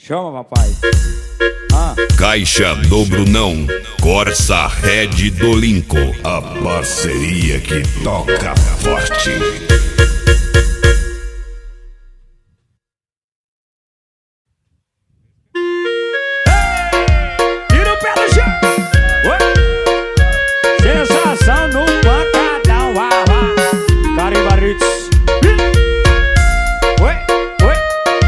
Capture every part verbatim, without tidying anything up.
Chama, papai. Ah. Caixa do Brunão, Corsa Red do Lincoln. A parceria que toca forte. Sensação no pancadão, ah, ah. Caribarritos. Oi, oi.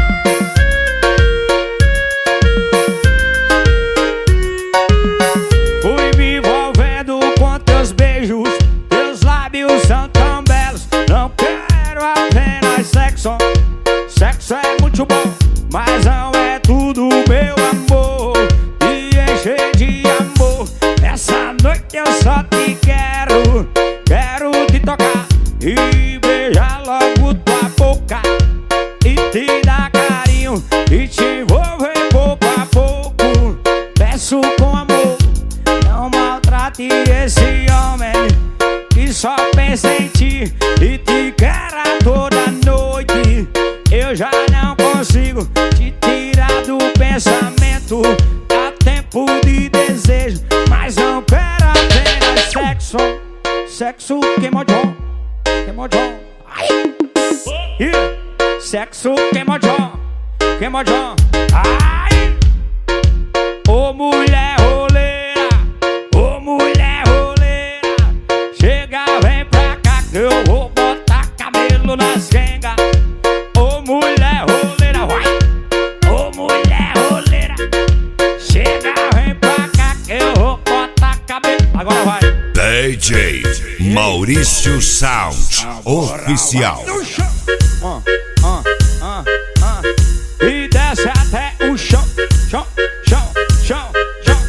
Fui me envolvendo com teus beijos, teus lábios são tão belos. Não quero apenas sexo, sexo é muito bom, mas não é tudo, meu amor. E encher de amor, essa noite eu só te quero. Quero te tocar e beijar logo tua boca, e te dar carinho e te envolver pouco a pouco. Peço com amor, não maltrate esse homem que só pensa em ti e te quer a toda noite. Eu já não consigo te tirar do pensamento. Há tempo de desejo, mas não quero apenas sexo. Sexo queimodão, queimodão. Yeah. Sexo queimodão, queimodão. Ai! Ô mulher roleira, ô mulher roleira, chega, vem pra cá que eu vou botar cabelo nas rengas. Ô mulher roleira, vai! Ô mulher roleira, chega, vem pra cá que eu vou botar cabelo. Agora vai! D J Maurício Sound Oficial. Ah, ah, ah, ah. E desce até o chão, chão, chão, chão, chão.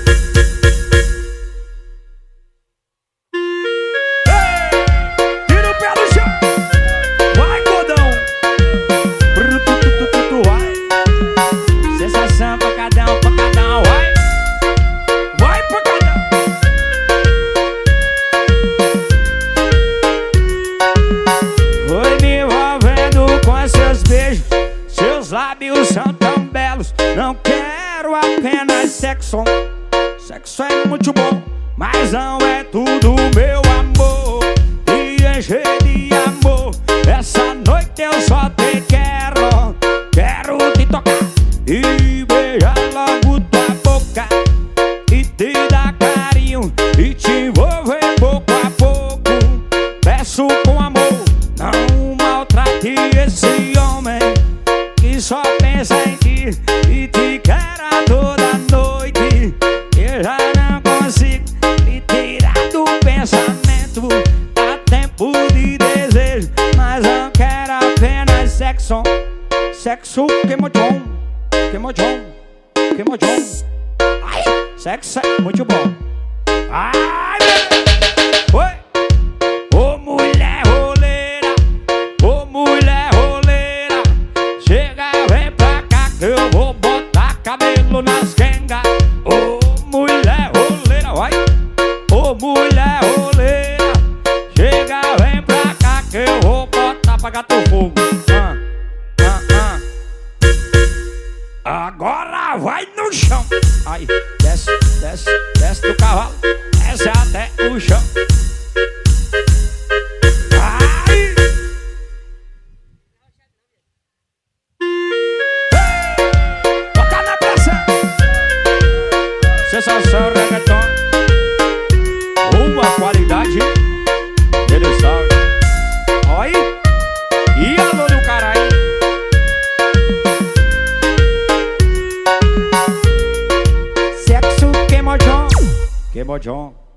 Ei, tira o pé do chão. Vai, cordão. Vai. Sensação, pancadão, pancadão, vai. Vai, pancadão. Foi me envolvendo com seus beijos, seus lábios são tão belos. Não quero apenas sexo, sexo é muito bom, mas não é tudo, meu amor. E encher de amor, essa noite eu só te quero. Quero te tocar e beijar logo tua boca, e te dar carinho e te envolver pouco a pouco. Peço com amor, não maltrate esse homem que só pensa em ti e te quer a toda noite. Eu já não consigo me tirar do pensamento. Há tempo de desejo, mas não quero apenas sexo. Sexo queimodão, queimodão, queimodão. Ai, sexo é muito bom. Ai, oi. Ô mulher roleira, ô mulher roleira, chega, vem pra cá que eu vou botar cabelo nas rengas. Ô mulher roleira, vai. Ô mulher roleira, chega, vem pra cá que eu vou botar pra gato fogo. Ah, ah, ah. Agora vai no chão. Aí, desce, desce, desce do cavalo, desce até o chão. Ai! Bota na pressão. Sensação reggaeton, uma qualidade pedestal. Oi! E alô do caralho. Sexo queimodão, queimodão.